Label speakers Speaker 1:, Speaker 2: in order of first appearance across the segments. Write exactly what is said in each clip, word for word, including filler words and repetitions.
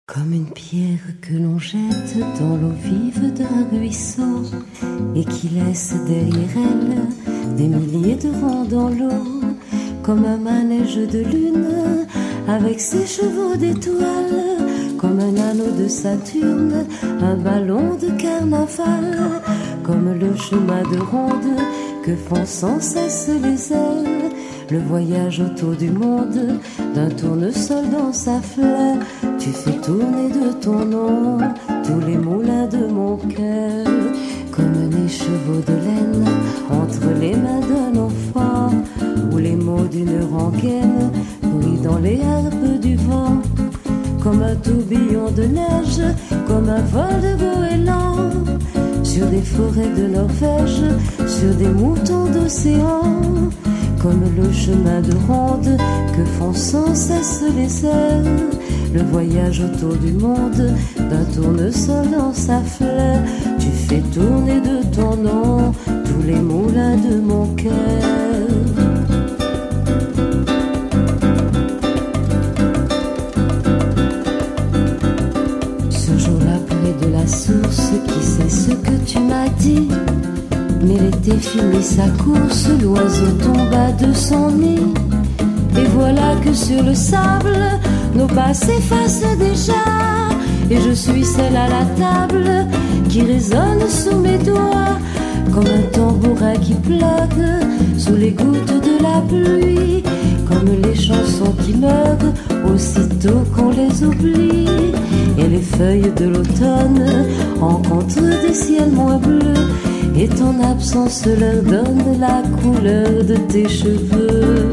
Speaker 1: Comme une pierre que l'on jette dans l'eau vive d'un ruisseau et qui laisse derrière elle des milliers de ronds dans l'eau, comme un manège de lune avec ses chevaux d'étoiles, comme un anneau de Saturne, un ballon de carnaval, comme le chemin de ronde que font sans cesse les ailes, le voyage autour du monde d'un tournesol dans sa fleur. Tu fais tourner de ton nom tous les moulins de mon cœur, comme des chevaux de laine entre les mains d'un enfant, ou les mots d'une rengaine pris dans les harpes du vent, comme un tourbillon de neige, comme un vol de goéland, sur des forêts de Norvège, sur des moutons d'océan, comme le chemin de ronde que font sans cesse les airs, le voyage autour du monde d'un tournesol dans sa fleur. Tu fais tourner de ton nom tous les moulins de mon cœur. Ce jour-là près de la source, qui sait ce que tu m'as dit? Mais l'été finit sa course, l'oiseau tomba de son nid. Et voilà que sur le sable, nos pas s'effacent déjà. Et je suis celle à la table qui résonne sous mes doigts, comme un tambourin qui plane sous les gouttes de la pluie, comme les chansons qui meurent aussitôt qu'on les oublie. Et les feuilles de l'automne rencontrent des ciels moins bleus, et ton absence leur donne la couleur de tes cheveux.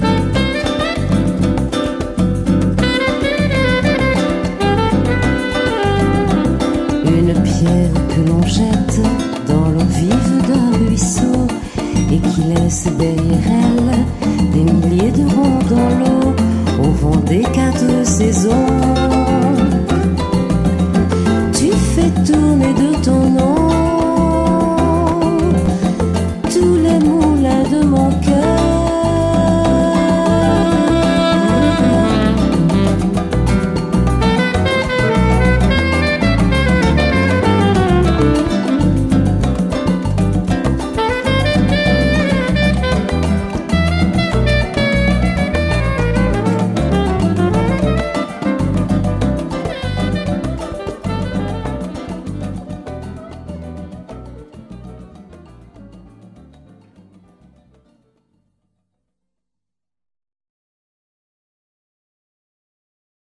Speaker 1: Une pierre que l'on jette dans l'eau vive d'un ruisseau et qui laisse derrière elle des milliers de ronds dans l'eau, au vent des quatre saisons. Tu fais tourner de ton